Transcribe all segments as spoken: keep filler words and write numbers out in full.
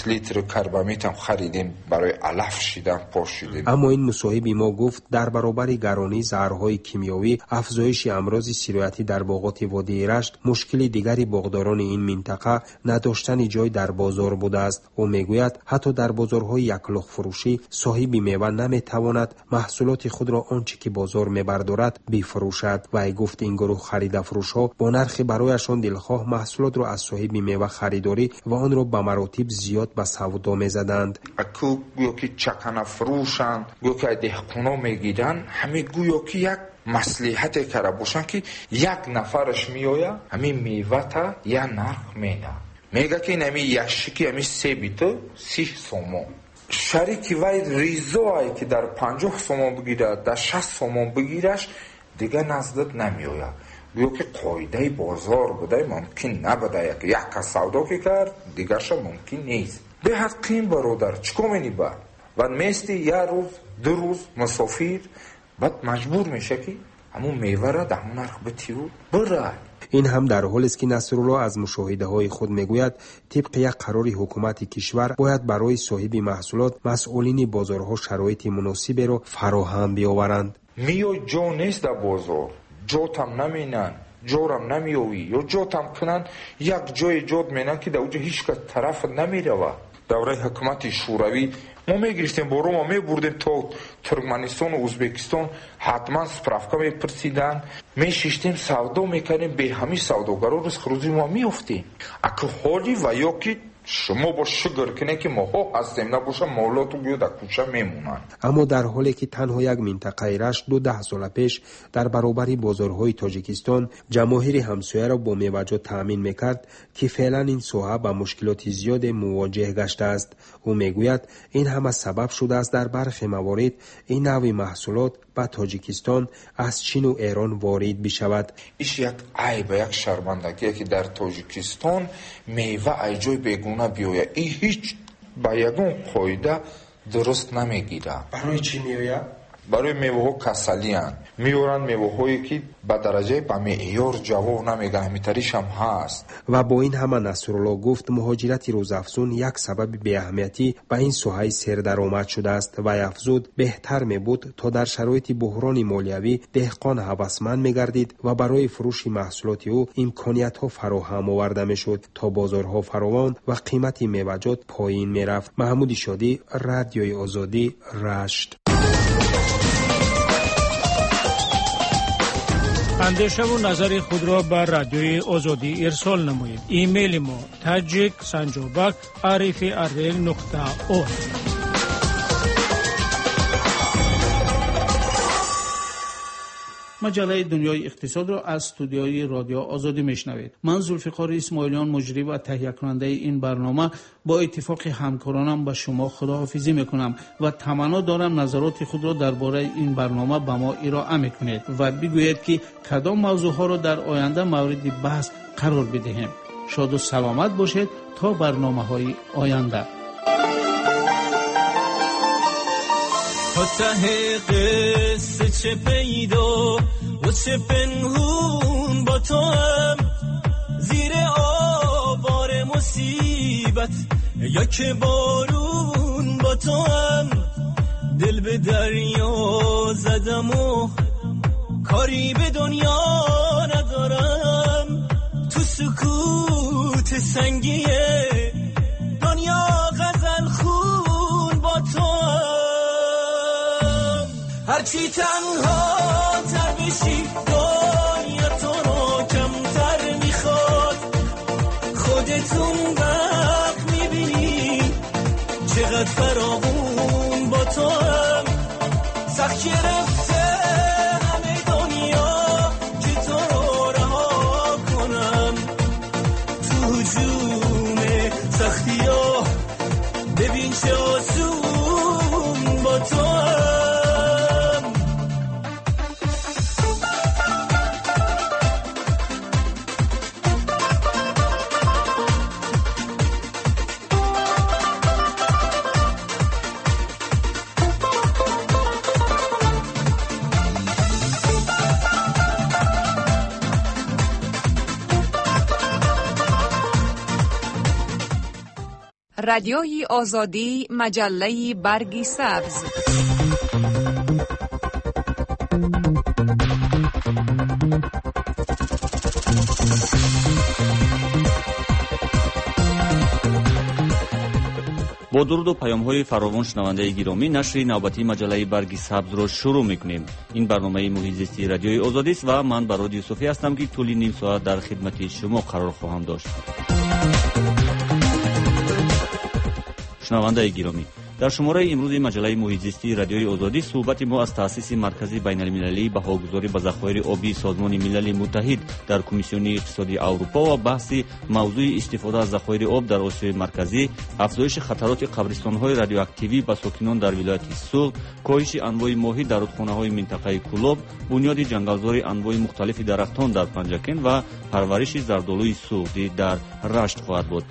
بیست لیتر کربامیت هم خریدیم برای علف شیدن پاشیدیم. اما این مصاحب ما گفت در برابر گرانی زهرهای کیمیاوی، افزایش امراض سیرایتی در باغات وادی رشت، مشکل دیگری باغداران این منطقه نداشتن جای در بازار بوده است. او میگوید حتی در بازارهای یکلخ فروشی صاحب میوه نمیتواند محصولات خود را آنچه که بازار میبردارد بفروشد. و ای گفت این گروه خرید فروش ها با نرخ برایشان دلخواه محصولات را از صاحب میوه خریداری و آن را به مراتب زیاد به سودا میزدند. اکو گویا که چکن فروشند، گویا که دهقانا میگیرن، همه گویا که یک مصلحت کرده باشن که یک نفرش میآید همین میوه تا یا نرخ میده، میگه که این همین یشکی همین سه بیتو سی سومون، شریکی وای ریزایی که در پنجاه سومون بگیره در شصت سومون بگیرش دیگه نزدت نمیآید. گویا که قاعده بازار بوده، ممکن نبوده که یک کس سودا که کرد دیگرش ممکن نیست. به حقیم برادر چکو منی با و میستی یک روز دو روز مسافر بعد مجبور میشه که همون میوه را در همون نرخ بتیو بره. این هم در حالی است که نصرالله از مشاهده های خود میگوید طبق یک قرار حکومت کشور باید برای صاحب محصولات مسئولین بازارها شرایط مناسبی را فراهم بیاورند. میو جو نیست در بازار، جو تام نمینن، جورم نمیوی یا جو تام کنن یک جای جود مینن که در اونجا هیچ که طرف نمیره. دوره حکومت شوروی ما میگرفتیم برو ما میبردیم تو ترکمنستان و ازبکستان، حتما سپرافکا میپرسیدن، میشیشتیم سودا میکنیم، به همین سوداگرا روز خروجی ما میافتیم. اگه حالی و یا که شما با شگر کنه که ما ها هستیم نباشه مالاتو بیاد در کوچه میمونن. اما در حالی که تنها یک منطقه رشت دو ده سال پیش در برابر بازارهای تاجیکستان جماهیر همسایه را با میوه‌جات تامین میکرد که فعلا این ساحه با مشکلات زیاد مواجه گشته است. او میگوید این هم سبب شده است در برخی موارد این نوع محصولات به تاجیکستان از چین و ایران وارد بشود. ایش یک عیب، یک شرمندگی که در تاجیکستان میوه ای جای بیگونه بیاید. این هیچ با یگون قاعده درست نمیگیره. برای چی میآید؟ برای میوه ها کسلی هست، میورن میوه هایی که به درجه به معیار جواب نمیگه، همیتریش هم هست. و با این همه نصرالله گفت مهاجرت روزافزون یک سبب بی اهمیتی به این ساحه سر درآمد شده است و افزود بهتر می بود تا در شرایط بحران مالیوی دهقان هوسمند میگردید و برای فروش محصولات او امکانیت ها فراهم آورده میشد تا بازارها فراوان و قیمت میوه‌جات پایین میرفت. محمود شادی، رادیوی آزادی، رشت. اندیشه و نظر خود را بر رادیوی آزادی ارسال نمایید. ایمیل ما تاجیک سنجابک عرفی ارل نقطه او. مجله دنیای اقتصاد را از استودیوی رادیو آزادی میشنوید. من ذوالفقار اسماعیلیان مجری و تهیه کننده این برنامه با اتفاق همکارانم به شما خداحافظی میکنم و تمنا دارم نظرات خود را درباره این برنامه به ما ارائه میکنید و بگویید که کدام موضوع ها را در آینده مورد بحث قرار بدهیم. شاد و سلامت باشید تا برنامه های آینده. تا ته قصه چه پیدا و چه پنهون با تو هم، زیر آوار مصیبت یا که بارون با تو هم، دل به دریا زدم و کاری به دنیا ندارم، تو سکوت سنگیه دنیا غزل خون با تو هم. هرچی تنها تر بشی دنیا تو رو کمتر میخواد، خودتون وقت میبینی چقدر فراوون با تو هم، سخت گرفته همه دنیا که تو رو رها کنم، تو هجوم سختی ها ببین چه آسون با تو هم. رادیوی آزادی مجله برگ سبز. با درود و پیام‌های فراوان شنونده گرامی، نشر نوبتی مجله برگ سبز را شروع می‌کنیم. این برنامه محیط زیستی رادیوی آزادی است و من براد یوسفی هستم که طول نیم ساعت در خدمت شما قرار خواهم داشت. شنونده گرامی، در شماره امروز مجله محیط زیستی رادیوی آزادی صحبت ما از تأسیس مرکز بین‌المللی بهاگذاری به ذخایر آبی سازمان ملل متحد در کمیسیون اقتصادی اروپا و بحث موضوع استفاده از ذخایر آب در آسیای مرکزی، افزایش خطرات قبرستان‌های رادیواکتیوی به ساکنان در ولایت سوغ، کاهش انواع ماهی در رودخانه‌های منطقه کولاب، بنیاد جنگلزاری انواع مختلف درختان در پنجکن و پرورش زردآلوی سوغدی در رشت خواهد بود.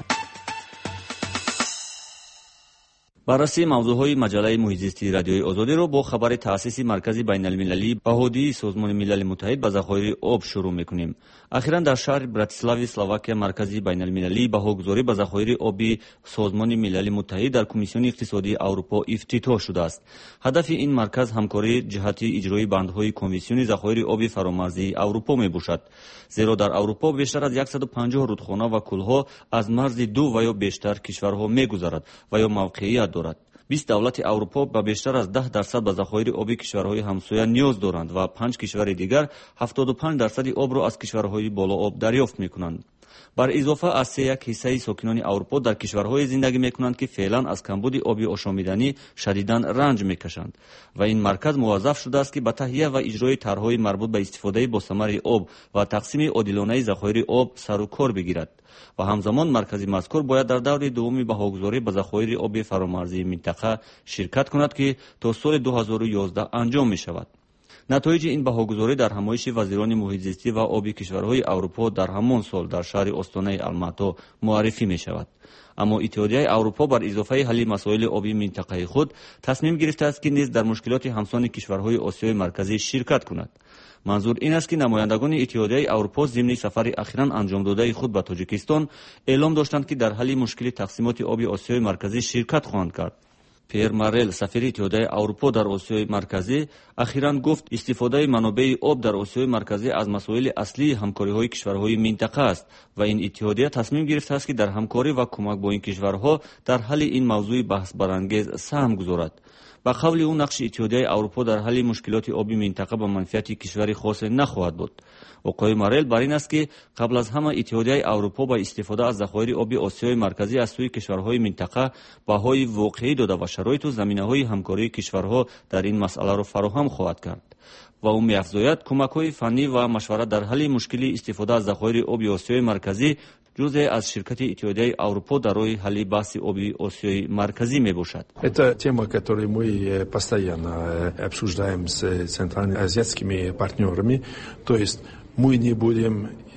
بررسی موضوعهای مجله محیط زیستی رادیوی آزادی را با خبر تأسیس مرکز بین‌المللی بهادی سازمان ملل متحد به ذخایر آب شروع می‌کنیم. اخیراً در شهر براتیسلاوی اسلواکیا مرکز بین‌المللی بهاگذاری به ذخایر آبی سازمان ملل متحد در کمیسیون اقتصادی اروپا افتتاح شده است. هدف این مرکز همکاری جهت اجرای بندهای کنوانسیون ذخایر آبی فرامرزی اروپا میباشد، زیرا در اروپا بیشتر از صد و پنجاه رودخانه و کلها از مرز دو و یا بیشتر کشورها می‌گذرد و یا موقعیت دارد. بیست دولت اروپا به بیشتر از ده درصد به ذخایر آبی کشورهای همسایه نیاز دارند و پنج کشور دیگر هفتاد و پنج درصد آب را از کشورهای بالا آب دریافت می‌کنند. بر اضافه از سه یک حصه ساکنان اروپا در کشورهای زندگی می‌کنند که فعلا از کمبود آبی آشامیدنی شدیداً رنج می‌کشند و این مرکز موظف شده است که به تهیه و اجرای طرح‌های مربوط به استفاده با ثمر آب و تقسیم عادلانه ذخایر آب سر و کار بگیرد و همزمان مرکز مذکور باید در دور دوم بهاگذاری به ذخایر آب فرامرزی منطقه شرکت کند که تا سال دو هزار و یازده انجام می‌شود. نتایج این بهاگذاری در همایش وزیران محیط زیستی و آبی کشورهای اروپا در همان سال در شهر استانه الماتا معرفی می شود. اما اتحادیه اروپا بر اضافه حل مسائل آبی منطقه خود تصمیم گرفته است که نیز در مشکلات همسان کشورهای آسیای مرکزی شرکت کند. منظور این است که نمایندگان اتحادیه اروپا ضمن سفر اخیراً انجام داده خود به تاجیکستان اعلام داشتند که در حل مشکل تقسیمات آبی آسیای مرکزی شرکت خواهند کرد. پیر مارل، سفیر اتحادیه اروپا در آسیای مرکزی، اخیراً گفت استفاده منابع آب در آسیای مرکزی از مسائل اصلی همکاری‌های کشورهای منطقه است و این اتحادیه تصمیم گرفته است که در همکاری و کمک با این کشورها در حل این موضوع بحث برانگیز سهم گذارد. با قول او نقش اتحادیه اروپا در حل مشکلات آبی منطقه به منفعت کشوری خاص نخواهد بود. آقای مارل بر این است که قبل از همه اتحادیه اروپا با استفاده از ذخایر آبی آسیای مرکزی از سوی کشورهای منطقه بهای واقعی داده و شرایط و زمینه‌های همکاری کشورها در این مسئله را فراهم خواهد کرد. و او می‌افزاید کمک‌های فنی و مشورت در حل مشکل استفاده از ذخایر آبی آسیای مرکزی جزء از شرکت اتحادیه اروپا در راه حل بحث آبی آسیای مرکزی میباشد. Это тема, которую мы постоянно обсуждаем с центральными азиатскими партнерами, то есть мы не будем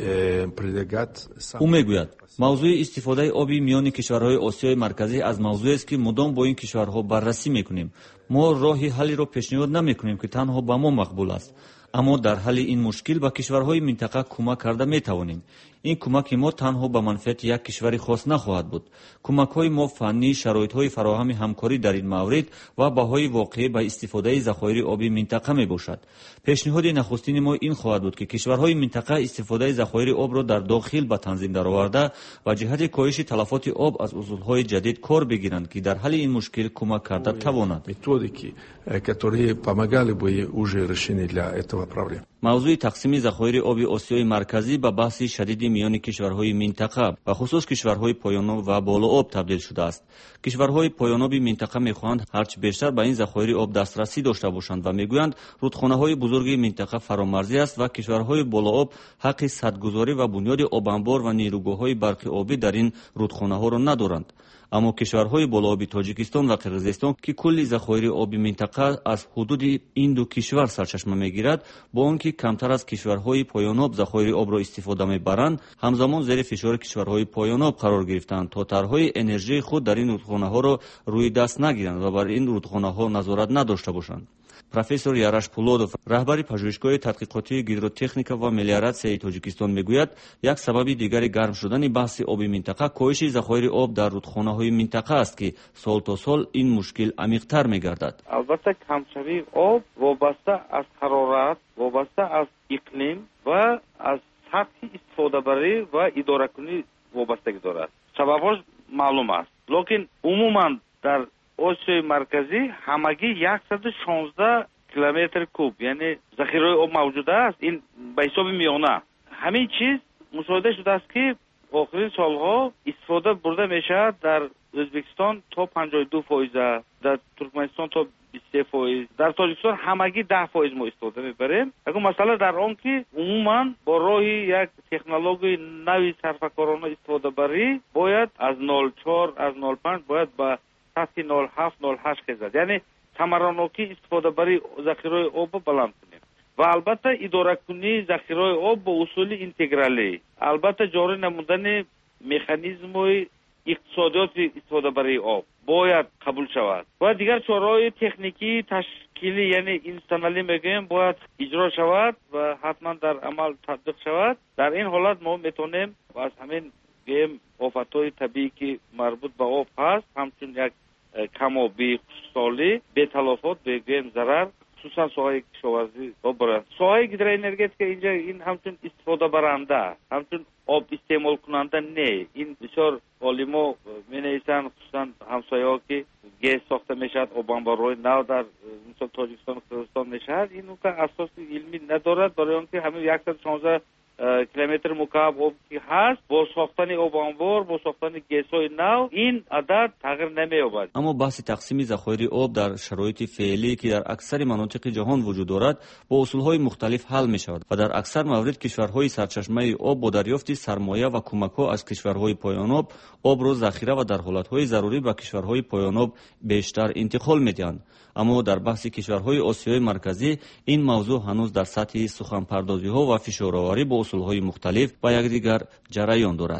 предлагать. او میگوید موضوع استفاده آبی میان کشورهای آسیای مرکزی از موضوعی است که مدام با این کشورها بررسی میکنیم. ما راه حلی را پیشنهاد نمیکنیم که تنها به ما مقبول است، اما در حل این مشکل به کشورهای منطقه کمک کرده میتوانیم. این کمک ما تنها به منفعت یک کشور خاص نخواهد بود. کمک‌های ما فنی، شرایط‌های فراهم همکاری در این مورد و بهای واقعی به استفاده ذخایر آبی منطقه میباشد. پیشنهاد نخستین ما این خواهد بود که کشورهای منطقه استفاده ذخایر آب را در داخل به تنظیم درآورده و جهت کاهش تلفات آب از اصول‌های جدید کار بگیرند که در حل این مشکل کمک کرده توانند. Методики, которые помогали бы уже решение для этого проблемы. موضوع تقسیم ذخایر آبی آسیای مرکزی به بحث شدید میان کشورهای منطقه و خصوص کشورهای پایان‌آب و بالا آب تبدیل شده است. کشورهای پایان‌آب منطقه می‌خواهند هرچه بیشتر به این ذخایر آب دسترسی داشته باشند و میگویند رودخانه‌های بزرگ منطقه فرامرزی است و کشورهای بالا آب حق سدگذاری و بنیاد آب انبار و نیروگاه‌های برق آبی در این رودخانه‌ها را ندارند. اما کشورهای بالابی تاجیکستان و قرقیزستان که کلی ذخایر آبی منطقه از حدود این دو کشور سرچشمه میگیرد، با آنکه کمتر از کشورهای پایان‌آب ذخایر آب را استفاده میبرند، همزمان زیر فشار کشورهای پایان‌آب قرار گرفتند تا طرحهای انرژی خود در این رودخانه‌ها را روی دست نگیرند و بر این رودخانه‌ها نظارت نداشته باشند. профессор Яраш Пулодов, раҳбари пажӯҳишгоҳи тадқиқотии гидротехника ва мелиоратсияи Тоҷикистон мегӯяд, як сабаби дигари гарм шудани баҳси оби минтақа коҳиши захоири об дар рудхонаҳои минтақа аст, ки сол то сол ин мушкил амиқтар мегардад. албатта камшавии об вобаста аз ҳарорат, вобаста аз иқлим ва аз сатҳи истифодабарӣ ва идоракунӣ вобастагӣ дорад. Сабабҳош маълум аст, локин умуман дар Осиёи марказӣ ҳамагӣ яксаду шонздаҳ километр куб, яъне захираи об мавҷуд аст. Ин ба ҳисоби миёна. ҳамин чиз мушоҳида шудааст, ки охирин солҳо истифода бурда мешавад. Дар O'zbekiston то панҷоҳ и ду фоиза, дар Туркманистон то бисту се фоиз, дар Тоҷикистон ҳамагӣ даҳ фоиз мо истифода мебарем. Ягон масъала дар он ки умуман бо роҳи як технологияи нави сарфакорона истифодабарӣ бояд аз нол чор, аз нол панҷ бояд ба сатҳи нол ҳафт нол ҳашт хезад. Яъне самаранокӣ истифодабарии захираи обро баланд кунем. Ва албатта идоракунии захираи об бо усули интегралӣ, албатта ҷорӣ намудани механизмои иқтисодиёти истифодабарии об бояд қабул шавад. Ва дигар чораҳои техникии ташкилӣ, яъне институционалӣ мегӯем, бояд иҷро шавад ва ҳатман дар амал татбиқ шавад. Дар ин ҳолат мо метавонем аз ҳамин гӯем офатҳои табиӣ ки марбут ба об ҳаст, ҳамчун як камоби хушсолӣ, беталофот, бегӯем зарар, хусусан соҳаи кишоварзӣ обаранд. Соҳаи гидроэнергетика инҷа ин ҳамчун истифодабаранда, ҳамчун об истеъмол кунанда не. Ин бисёр олимо менависанд, хусусан ҳамсояҳо ки гез сохта мешавад, обанбарҳои нав дар мисол Тоҷикистон, Қирғизистон мешавад. Ин ука асоси илмӣ надорад, барои он ки ҳамин яксаду шонздаҳ километр мукааб об ки ҳаст, бо сохтани обанбор, бо сохтани гезҳои нав, ин адад тағйир намеёбад. аммо баҳси тақсими захоири об дар шароити феълӣ ки дар аксари манотиқи ҷаҳон вуҷуд дорад, бо усулҳои мухталиф ҳал мешавад ва дар аксар маврид кишварҳои сарчашмаи об бо дарёфти сармоя ва кӯмакҳо аз кишварҳои поёноб обро захира ва дар ҳолатҳои зарурӣ ба кишварҳои поёноб бештар интиқол медиҳанд. аммо дар баҳси кишварҳои Осиёи марказӣ ин мавзӯъ ҳанӯз дар сатҳи суханпардозиҳо ва фишороварӣ бо усулҳои мухталиф ба якдигар ҷараён дорад.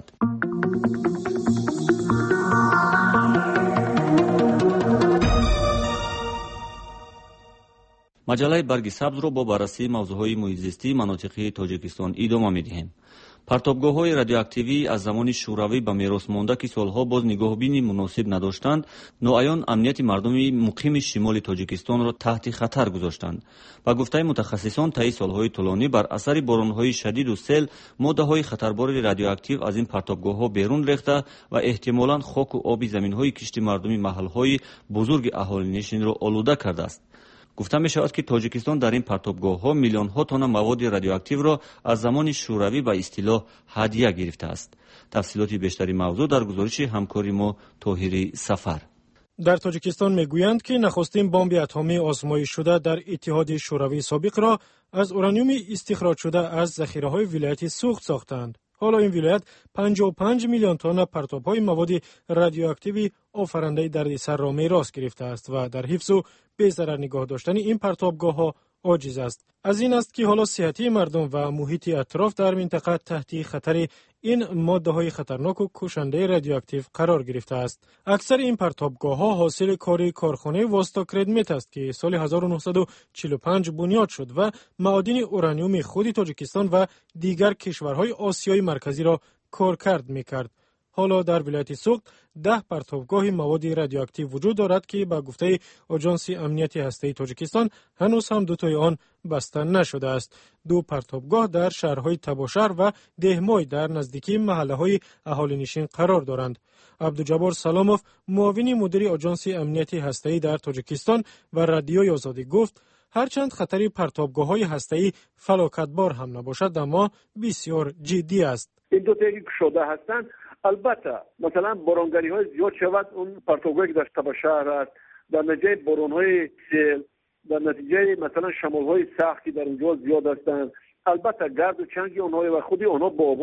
маҷаллаи барги сабзро бо баррасии мавзӯъҳои муҳитзистии манотиқи Тоҷикистон идома медиҳем. партобгоҳҳои радиоактивӣ аз замони шӯравӣ ба меросмонда ки солҳо боз нигоҳбини муносиб надоштанд, ноаён амнияти мардуми муқими шимоли Тоҷикистонро таҳти хатар гузоштанд. ба гуфтаи мутахассисон, таи солҳои тӯлонӣ бар асари боронҳои шадиду сел моддаҳои хатарбори радиоактив аз ин партобгоҳҳо берун рехта ва эҳтимолан хоку оби заминҳои кишти мардуми маҳалҳои бузурги аҳолинишинро олуда кардааст. гуфта мешавад, ки Тоҷикистон дар ин партобгоҳҳо миллионҳо тонна маводи радиоактивро аз замони шӯравӣ ба истилоҳ ҳадия гирифтааст. тафсилоти бештари мавзӯъ дар гузориши ҳамкори мо Тоҳири Сафар. дар Тоҷикистон мегӯянд, ки нахустин бомби атомӣ озмоишшуда дар Иттиҳоди шӯравии собиқро аз ураниуми истихроҷшуда аз захираҳои вилояти Суғд сохтанд. ҳоло ин вилоят панҷоҳ و панҷ миллион тонна партобҳои маводи радиоактиви офарандаи дардисарро мерос гирифтааст ва дар ҳифзу безарар нигоҳ доштани ин партобгоҳҳо оҷиз аст. аз ин аст, ки ҳоло сиҳатии мардум ва муҳити атроф дар минтақа таҳти хатари ин моддаҳои хатарноку кушандаи радиоактив қарор гирифтааст. аксари ин партобгоҳҳо ҳосили кори корхонаи Vostokredmet аст, ки соли ҳазору нуҳсаду чилу панҷ бунёд шуд ва маодини ураниуми худи Тоҷикистон ва дигар кишварҳои Осиёи марказиро коркард мекард. ҳоло дар вилояти Суғд даҳ партобгоҳи маводи радиоактив вуҷуд дорад, ки ба гуфтаи Оҷонси амнияти ҳастаи Тоҷикистон ҳанӯз ҳам дутои он баста нашудааст. ду партобгоҳ дар шаҳрҳои Табошаҳр ва Деҳмой дар наздикии маҳаллаҳои аҳолинишин қарор доранд. Абдуҷаббор Саломов, муовини мудири Оҷонси амнияти ҳастаӣ дар Тоҷикистон ва Радиои Озодӣ гуфт, ҳарчанд хатари партобгоҳҳои ҳастаӣ фалокатбор ҳам набошад, аммо бисёр ҷиддӣ аст. ин дутаи кушода ҳастанд. албатта масалан боронгариҳои зиёд шавад, он партобгоҳе ки дар Табашаҳр аст, дар натиҷаи боронҳои сел, дар натиҷаи масалан шамолҳои сахт ки дар онҷо зиёд ҳастанд, албатта гарду чанги онҳо ва худи онҳо бо обҳо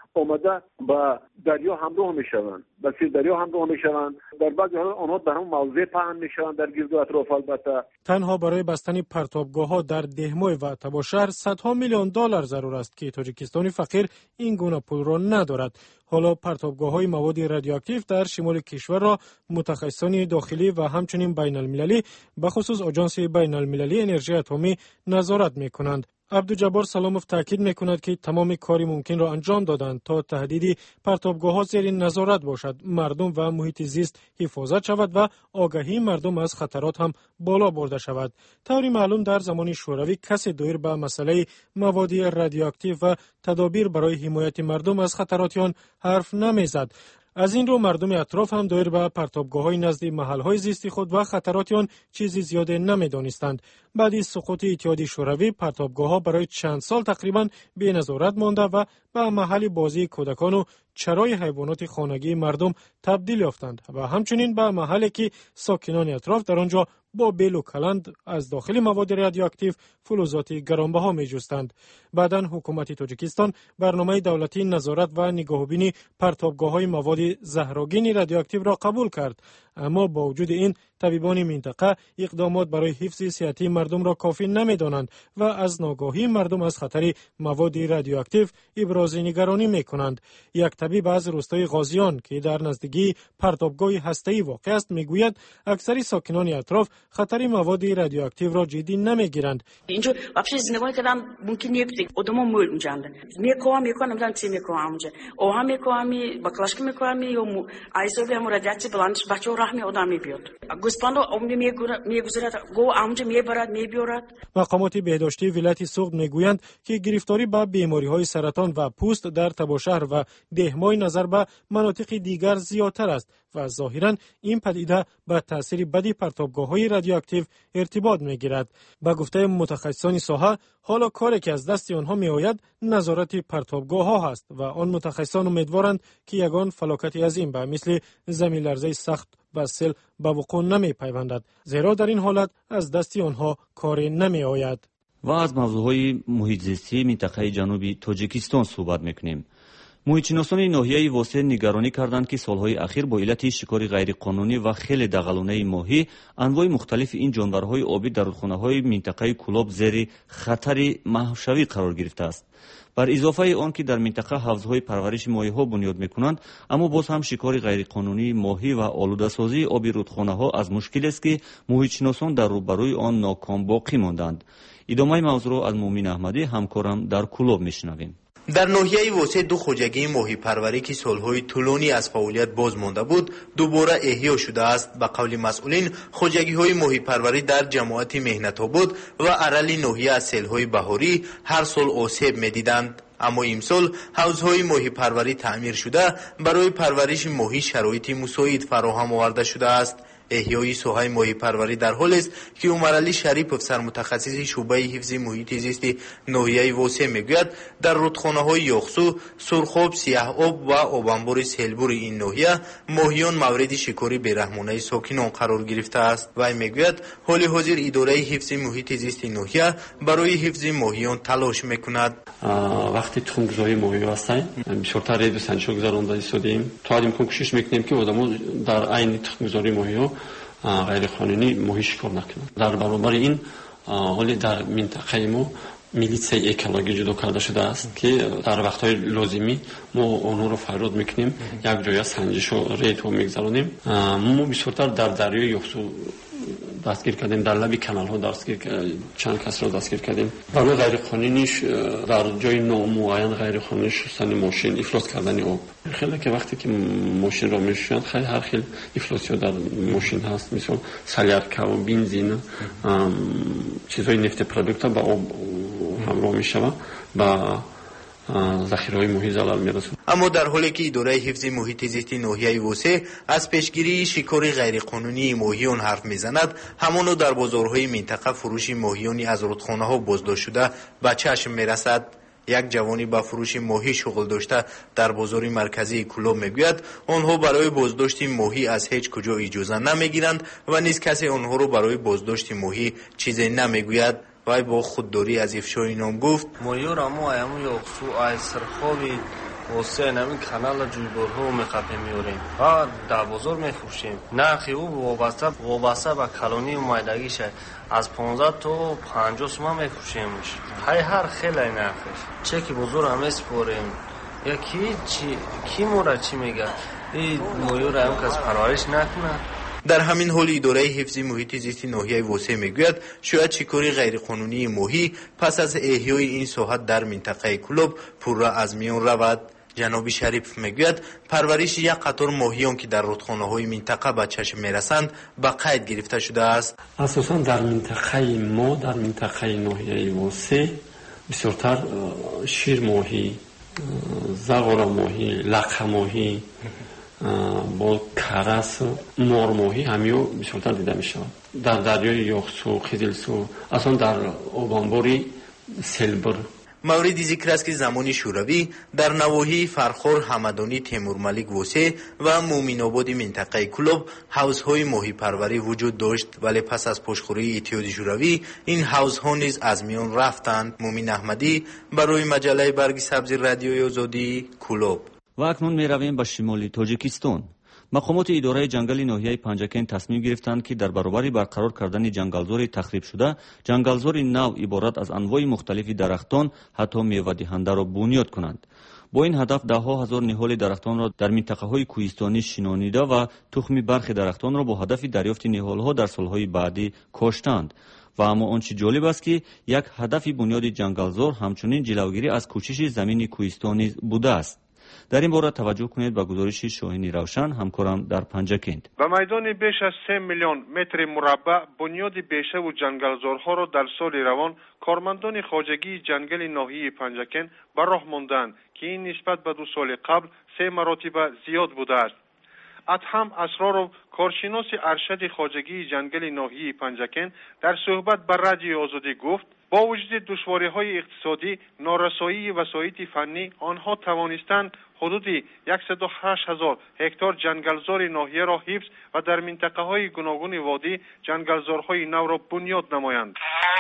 آمده به دریا همراه میشوند، به سیر دریا همراه میشوند. در بعضی حالات آنها در هم موضع پهن میشوند در گرد و اطراف. البته تنها برای بستن پرتابگاه‌ها در دهمای و تباشهر صدها میلیون دلار ضرور است که تاجیکستان فقیر این گونه پول را ندارد. حالا پرتابگاه‌های مواد رادیواکتیو در شمال کشور را متخصصان داخلی و همچنین بین المللی به خصوص آژانس بین المللی انرژی اتمی نظارت می‌کنند. عبدالجبار سلاموف تاکید می‌کند که تمام کاری ممکن را انجام دادند تا تهدید پرتابگاه‌ها زیر نظارت باشد، مردم و محیط زیست حفاظت شود و آگاهی مردم از خطرات هم بالا برده شود. طوری معلوم در زمان شوروی کسی دایر به مسئله مواد رادیواکتیو و تدابیر برای حمایت مردم از خطرات آن حرف نمیزد. از این رو مردم اطراف هم دایر به پرتابگاه‌های نزد محل‌های زیستی خود و خطرات آن چیزی زیاده نمی‌دانستند. بعد از سقوط اتحادیه شوروی پرتابگاه‌ها برای چند سال تقریباً بی نظارت مانده و به محل بازی کودکان و چرای حیوانات خانگی مردم تبدیل یافتند و همچنین به محلی که ساکنان اطراف در آنجا با بیل و کلند از داخل مواد رادیواکتیو فلزات گرانبها می‌جستند. بعداً حکومت تاجیکستان برنامه دولتی نظارت و نگاهبینی پرتابگاه‌های مواد زهرآگین رادیواکتیو را قبول کرد، اما با وجود این طبیبان منطقه اقدامات برای حفظ صحتی مردم را کافی نمی‌دانند و از ناگاهی مردم از خطر مواد رادیواکتیو ابراز نگرانی می‌کنند. یک طبیب از روستای غازیان که در نزدیکی پرتابگاه هسته‌ای واقع است می‌گوید اکثر ساکنان اطراف خطر مواد رادیواکتیو را جدی نمی‌گیرند. اینجا вообще زندگی کردن ممکن نیست. آدم‌ها مول می‌جند. می‌کوام می‌کنم نمی‌دونم چی می‌کنم اونجا. اوها می‌کوام باکلاشک می‌کوام یا ایزولی هم رادیاتی بلندش بچه‌ها رحمی آدم می‌بیاد. گوسپاندو عمری می‌گذرد گو اونجا می‌برد می‌بیارد. مقامات بهداشتی ولایت سوغد می‌گویند که گرفتاری به بیماری‌های سرطان و پوست در تباشهر و دهمای نظر به مناطق دیگر زیادتر است و ظاهراً این پدیده به تأثیر بدی پرتابگاه‌های رادیواکتیو ارتباط می‌گیرد. با گفته متخصصان ساحه حالا کاری که از دست آنها می‌آید نظارت پرتابگاه‌ها است و آن متخصصان امیدوارند که یگان فلاکتی عظیم به مثل زمین لرزه سخت و سیل به وقوع نمی‌پیوندد، زیرا در این حالت از دست آنها کاری نمی‌آید. و از موضوعهای محیط زیستی منطقه جنوبی تاجیکستان صحبت می‌کنیم. محیط‌شناسان ناحیه واسه نگرانی کردند که سالهای اخیر با علت شکار غیرقانونی و خیلی دغلانه ماهی انواع مختلف این جانورهای آبی در رودخانه‌های منطقه کلاب زیر خطر محوشوی قرار گرفته است. بر اضافه آن که در منطقه حوض‌های پرورش ماهی‌ها بنیاد می‌کنند، اما باز هم شکار غیرقانونی ماهی و آلوده‌سازی آب رودخانه‌ها از مشکلی است که محیط‌شناسان در روبروی آن ناکام باقی ماندند. ادامه موضوع را از مومن احمدی همکارم در کلاب می‌شنویم. در ناحیه واسه دو خوجگی ماهی پروری که سالهای طولانی از فعالیت باز مانده بود دوباره احیا شده است. به قول مسئولین خوجگی های ماهی پروری در جماعت مهنت بود و ارل ناحیه از سیل‌های بهاری هر سال آسیب می‌دیدند. اما امسال حوض‌های ماهی پروری تعمیر شده برای پرورش ماهی شرایط مساعد فراهم آورده شده است. احیای ساحه ماهی پروری در حال است که عمر علی شریفов سر متخصص شعبه حفظ محیط زیست ناحیه واسه میگوید در رودخانه‌های یاخسو، سرخاب، سیاه آب و آبانبار سیلبور این ناحیه ماهیان مورد شکار بیرحمانه ساکنان قرار گرفته است. و میگوید حال حاضر اداره حفظ محیط زیست ناحیه برای حفظ ماهیان تلاش میکند. وقتی تخم‌گذاری ماهی هستیم بیشتر ریز سنجش گذرانده شدیم تا امکان کوشش میکنیم که آدم‌ها در عین تخم‌گذاری ماهی‌ها غیر قانونی ماهی شکار نکنند. در برابر این حالی در منطقه ما میلیسه اکولوژی جدا کرده شده است که در وقت‌های لازمی ما آنها رو فرود میکنیم، یک جای سنجش و ریت رو میگذارونیم. ما بیشتر در دریای یاخسو دستگیر کردیم، در لبی کانال ها دستگیر چند کس رو دستگیر کردیم. برای غیر قانونیش در جای نامعین غیر قانونی شستن ماشین، افلاس کردن آب. خیلی که وقتی که ماشین رو میشوند خیلی هر خیلی افلاسی در ماشین هست، مثل سلیارکا و بنزین، چیزهای نفت پروداکت با آب همراه میشود با ذخیره‌های ماهی ضرر می‌رسد. اما در حالی که اداره حفظ محیط زیست ناحیه واسه از پیشگیری شکار غیرقانونی ماهیان حرف میزند، همانو در بازارهای منطقه فروش ماهیانی از رودخانه‌ها بازداشت شده به چشم میرسد. یک جوانی با فروش ماهی شغل داشته در بازار مرکزی کلوب میگوید آنها برای بازداشت ماهی از هیچ کجا اجازه نمیگیرند و نیز کسی آنها رو برای بازداشت ماهی چیزی نمیگوید. وای با خودداری از افشای نام گفت ماهی را ما ایمو یاخسو ای سرخابی واسه نمی کانال جویبارها میخپه میوریم و در بازار میفروشیم. نرخ او وابسته وابسته به کالونی اومدگیشه، از پانزده تا پنجاه سوم میفروشیمش. های هر خیلی نرخش. چه که بازار هم میسپاریم. یا کی چی کی مورا چی میگه؟ این مویور هم کس پرورش نکنه. در همین حال اداره حفظ محیط زیست ناحیه واسه میگوید شاید شکار غیرقانونی ماهی پس از احیای این ساحه در منطقه کلوب پورا از میان رود. جناب شریف میگوید پرورش یک قطار ماهیان که در رودخانه‌های منطقه به چشم میرسند به قید گرفته شده است. اساساً در منطقه ما در منطقه ناحیه واسه بسیارتر شیر ماهی، زغال ماهی، لقه ماهی با کرس، مار ماهی همیو بسیارتر دیده می شود. در دریای یاخسو، خیزلسو، اصلا در آبانباری سلبر. موردی ذکر است که زمان شوروی در نواحی فرخور، همدانی، تیمور ملیک واسه و مومن آباد منطقه کلوب حوضهای ماهی پروری وجود داشت، ولی پس از پشتخوری اتحاد شوروی این حوضها نیز از میان رفتند. مومن احمدی برای مجله برگ سبز رادیوی آزادی کلوب. و اکنون می رویم به شمال تاجیکستان. مقامات اداره جنگل ناحیه پنجکن تصمیم گرفتند که در برابر برقرار کردن جنگلزار تخریب شده، جنگلزار نو عبارت از انواع مختلف درختان حتی میوه دهنده را بنیاد کنند. با این هدف ده ها هزار نهال درختان را در منطقه های کوهستانی شنانیده و تخم برخی درختان را با هدف دریافت نهال ها در سالهای بعدی کاشتند. و اما آنچه جالب است که یک هدف بنیاد جنگلزار همچنین جلوگیری از کوچش زمین کوهستانی بوده است. در این باره توجه کنید به گزارش شاهین روشن، همکارم در پنجکند. به میدان بیش از سه میلیون متر مربع بنیاد بیشه و جنگلزارها را در سال روان کارمندان خواجگی جنگل ناحیه پنجکن به راه ماندند که این نسبت به دو سال قبل سه مراتب زیاد بوده است. ادهم اسرارов کارشناس ارشد خواجگی جنگل ناحیه پنجکن در صحبت با رادیو آزادی گفت با وجود دشواری‌های اقتصادی، نارسایی وسایط فنی، آنها توانستند حدود صد و هشت هزار هکتار جنگلزار ناحیه را حفظ و در منطقه‌های گوناگون وادی جنگلزارهای نو را بنیاد نمایند.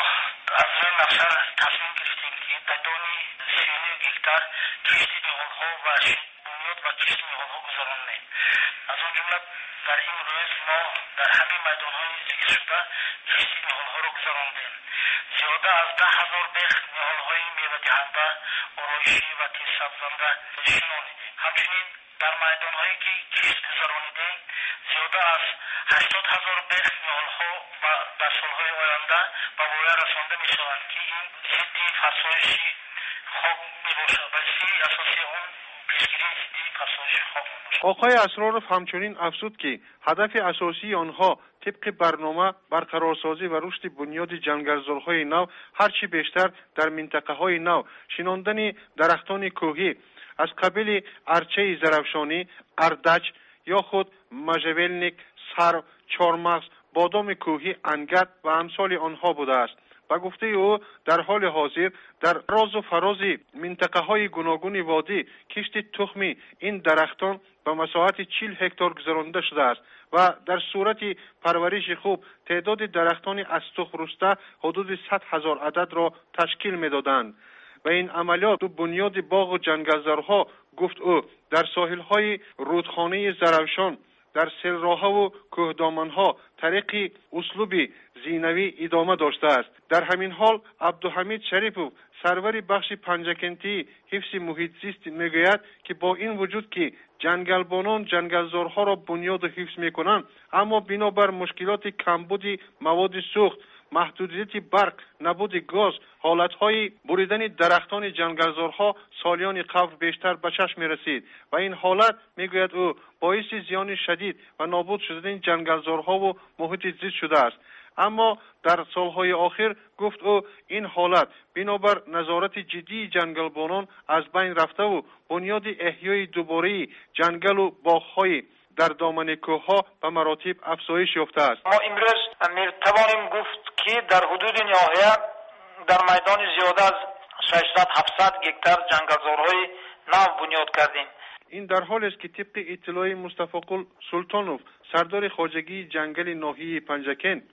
از این مقصد تصمیم گرفتیم که بدون سی و نه هکتار کشت میوه‌ها و بنیاد و کشت میوه‌ها گذراندیم. از آن جمله در این روز ما در همین میدان‌های ذکر شده کشت میوه‌ها را گذراندیم. زیاده از ده هزار بیخ نهال‌های میوه دهنده، آرایشی و تیزسبزنده شنانیدیم. همچنین در میدان‌هایی که کشت گذرانیدیم زیاده از هشتاد هزار بیخ نهال‌ها و در سال‌های آینده به واقع رسانده می‌شوند که این ضد فرسایش خاک می‌باشد. وظیفه اساسی آن پیشگیری ضد فرسایش خاک می‌باشد. آقای اسرارov همچنین افزود که هدف اساسی آنها طبق برنامه برقرارسازی و رشد بنیاد جنگلزارهای نو هرچی بیشتر در منطقه‌های نو شناندن درختان کوهی از قبیل ارچه زرفشانی، اردچ یا خود مژولنیک، سرو، چارمغز، بادام کوهی، انگت و امثال آنها بوده است. و گفته او در حال حاضر در راز و فراز منطقه های گوناگون وادی کشت تخمی این درختان به مساحت چهل هکتار گذرانده شده است و در صورت پرورش خوب تعداد درختان از تخم رسته حدود صد هزار عدد را تشکیل می‌دادند. و این عملیات دو بنیاد باغ و جنگلزارها گفت او در ساحل‌های رودخانه زرفشان، در سلراها و کوهدامنها طریق اسلوب زینوی ادامه داشته است. در همین حال عبدالحمید شریفov سرور بخش پنجکنتی حفظ محیط زیست میگوید که با این وجود که جنگلبانان جنگلزارها را بنیاد و حفظ میکنند، اما بنابر مشکلات کمبود مواد سوخت، محدودیت برق، نبود گاز، حالتهای بریدن درختان جنگلزارها سالیان قبل بیشتر به چشم می‌رسید و این حالت میگوید او باعث زیان شدید و نابود شدن جنگلزارها و محیط زیست شده است. اما در سالهای آخر گفت او این حالت بنابر نظارت جدی جنگلبانان از بین رفته و بنیاد احیای دوباره جنگل و باغ‌های در دامن کوه‌ها به مراتب افزایش یافته است. ما امروز می‌توانیم گفت که در حدود ناحیه در میدان زیاده از ششصد هفتصد هکتار جنگلزارهای نو بنیاد کردیم. این در حال است که طبق اطلاع مصطفی قل سلطانوف سردار خواجگی جنگل ناحیه پنجکن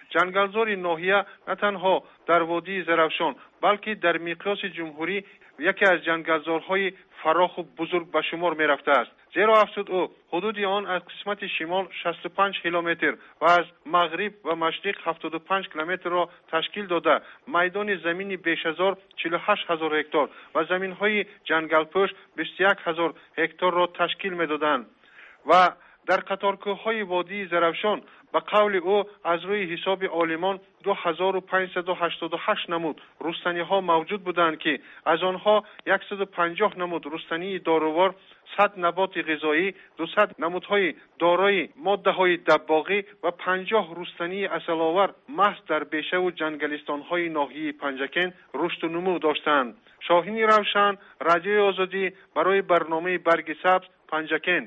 جنگلزار ناحیه نه تنها در وادی زرافشان بلکه در مقیاس جمهوری یکی از جنگلزارهای فراخ و بزرگ به شمار می رفته است. زیرا افزود او حدود آن از قسمت شمال شصت و پنج کیلومتر و از مغرب و مشرق هفتاد و پنج کیلومتر را تشکیل داده میدان زمینی بیش از چهل و هشت هزار هکتار و زمین‌های جنگلپوش بیست و یک هزار هکتار را تشکیل می‌دادند و در قطارکوه‌های وادی زرافشان به قول او از روی حساب عالمان دو هزار و پانصد و هشتاد و هشت نمود رستنی‌ها موجود بودند که از آنها صد و پنجاه نمود رستنی داروار، صد نبات غذایی، دویست نمودهای دارای ماده‌های دباغی و پنجاه رستنی عسل‌آور محض در بیشه و جنگلستان‌های ناحیه پنجکن رشد و نمو داشتند. شاهین روشن، رادیوی آزادی، برای برنامه برگ سبز، پنجکن.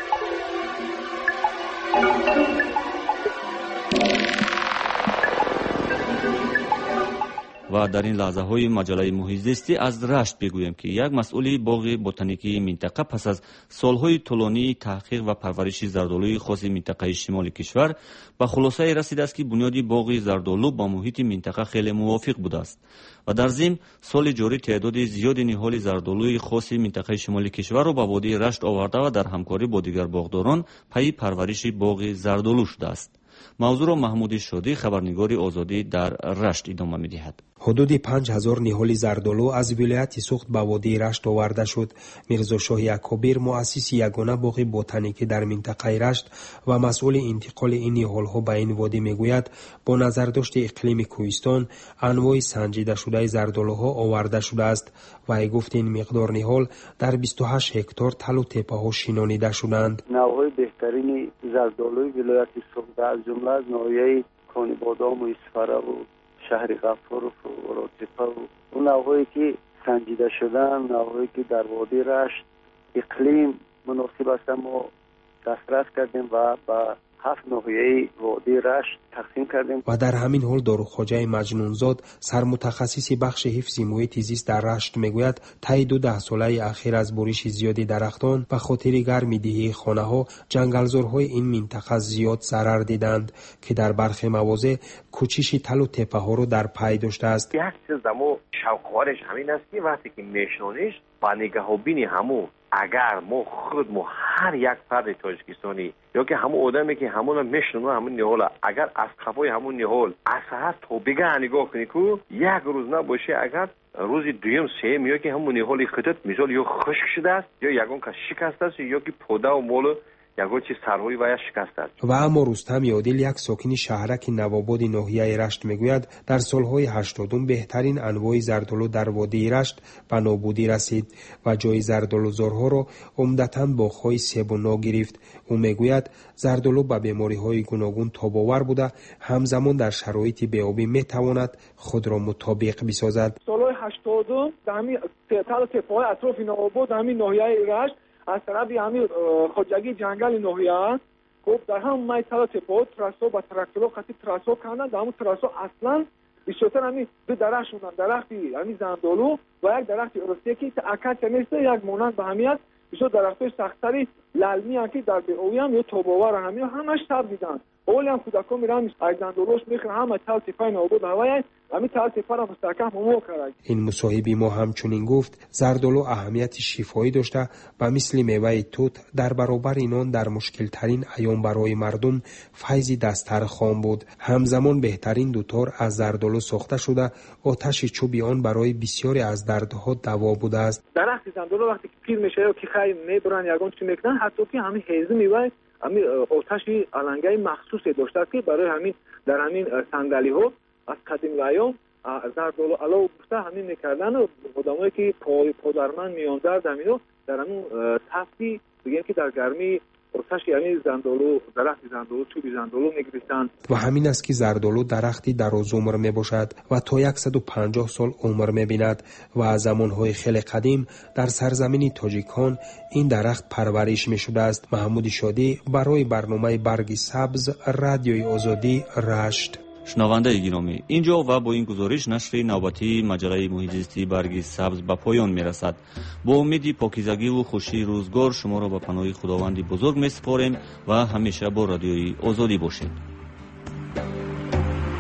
و در این لحظه های مجله محیط زیستی از رشت بگویم که یک مسئول باغ بوتانیکی منطقه پس از سالهای طولانی تحقیق و پرورش زردآلوی خاص منطقه شمال کشور به خلاصه رسیده است که بنیاد باغ زردآلو با محیط منطقه خیلی موافق بوده است و در ضمن سال جاری تعداد زیادی نهال زردآلوی خاص منطقه شمال کشور را به وادی رشت آورده و در همکاری با دیگر باغداران پی پرورش باغ زردآلو شده است. موضوع را محمود شادی، خبرنگار آزادی، در رشت ادامه می‌دهد. حدود پنج هزار نهال زردآلو از ولایت سوخت به وادی رشت آورده شد. میرزا شاه اکابر، مؤسس یگانه باغ بوتانیکی در منطقه رشت و مسئول انتقال این نهال‌ها به این وادی میگوید با نظرداشت اقلیم کوهستان انواع سنجیده شده زردآلوها آورده شده است و ای گفت این مقدار نهال در بیست و هشت هکتار تل و تپه‌ها شینانیده شدند. نوع‌های بهترین زردآلوی ولایت سوخت از جمله از ناحیه کانی بادام و اسفره و شهر غفار و فراتپه و اون نوعی که سنجیده شدن، نوعی که در وادی رشت اقلیم مناسب است ما دسترس کردیم و با هفت ناحیه وادی رشت تقسیم کردیم. و در همین حال داروخواجه مجنونزاد، سرمتخصص بخش حفظ محیط زیست در رشت میگوید طی دو ده ساله اخیر از بریش زیادی درختان به خاطر گرمیدهی خانه‌ها جنگلزارهای این منطقه زیاد ضرر دیدند که در برخی مواضع کوچیش تل و تپه ها رو در پی داشته است. یک چیز دمو شوقوارش همین است که وقتی که میشنونیش با نگاه بینی همو اگر ما خود ما هر یک فرد تاجیکستانی یا که همون آدمی که همون میشنونه همون نهال اگر از خفای همون نهال اصلا تو بگه نگاه کنی که یک روز نباشه اگر روزی دویم سیم یا که همون نهال خودت مثال یا خشک شده است یا یگان که شکست است یا که پوده و مول یگان چیز سرهایی و یا شکست است. و اما رستم یادل، یک ساکن شهرک نواباد ناحیه رشت میگوید در سالهای هشتادم بهترین انواع زردآلو در وادی رشت به نابودی رسید و جای زردآلوزارها را عمدتاً باغ‌های سیب و نا گرفت. او میگوید زردآلو به بیماری‌های گوناگون تاب‌آور بوده، همزمان در شرایط بیابی میتواند خود را مطابق بسازد. سالهای هشتادم در همین تل تپه‌های اطراف نواباد همین ناحیه رشت از طرف همین خواجگی جنگل ناحیه خب در هم میتلا تپو تراسو با تراکتورو خاطی تراسو کردن. در همون تراسو اصلا بیشتر همین دو درخت شدن، درختی همین زردآلو و یک درخت ارسیکی که اکاچیا نیست، یک مانند به همیت بیشتر درختای سختری للمی هم که در بیابی هم یا توباور همین همش تاب دیدن. اولی هم کودکان میرن از زردآلوش میخوان همه تل تپه نواباد هوای همین تل تپه را مستحکم همو کرد. این مصاحبی ما همچنین گفت زردآلو اهمیت شفایی داشته و مثل میوه توت در برابر اینان در مشکل ترین ایام برای مردم فیضی دستر خام بود. همزمان بهترین دوتار از زردآلو ساخته شده، آتش چوبی آن برای بسیاری از دردها دوا بوده است. درخت زردآلو وقتی که پیر میشه یا که خیلی میبرن یگان چی میکنن حتی که همین هیزم میوه همین آتشی علنگای مخصوصی داشته که برای همین در همین صندلی ها از قدیم ایام زردآلو علاوه بر همین میکردن و آدمایی که پای پادرمند میاندر دمینو در همون تفتی بگیم که در گرمی آتش یعنی زردآلو درخت زردآلو چوب زردآلو میگریستند. و همین است که زردآلو درختی دراز عمر میباشد و تا صد و پنجاه سال عمر میبیند و از زمانهای خیلی قدیم در سرزمین تاجیکان این درخت پرورش میشده است. محمود شادی برای برنامه برگ سبز، رادیوی آزادی، رشت. شنونده گرامی، اینجا و با این گزارش نشر نوبتی مجله محیط زیستی برگ سبز به پایان میرسد. با امید پاکیزگی و خوشی روزگار شما را به پناه خداوند بزرگ میسپاریم و همیشه با رادیوی آزادی باشید.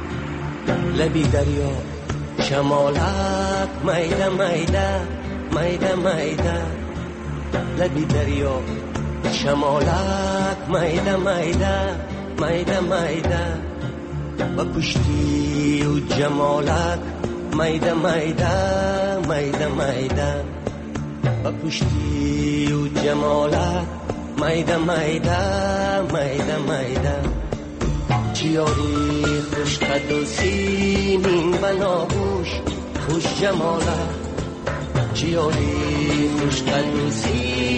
لبی دریا شمالک میده میده میده میده لبی دریا شمالک میده میده میده میده و پشتی و جمالک میده میده میده میده و پشتی و جمالک میده میده میده میده چیاری خوش قد و سیمین بناگوش خوش جمالک چیاری خوش قد و سیمین